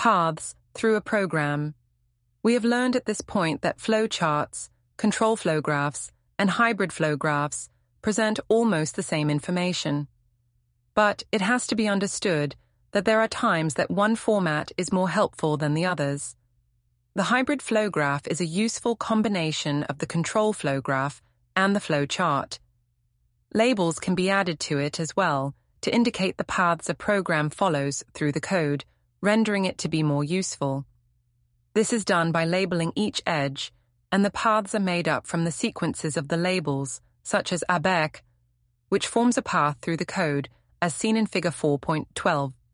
paths through a program. We have learned at this point that flow charts, control flow graphs, and hybrid flow graphs present almost the same information. But it has to be understood that there are times that one format is more helpful than the others. The hybrid flow graph is a useful combination of the control flow graph and the flow chart. Labels can be added to it as well to indicate the paths a program follows through the code, rendering it to be more useful. This is done by labeling each edge, and the paths are made up from the sequences of the labels, such as ABEC, which forms a path through the code, as seen in Figure 4.12.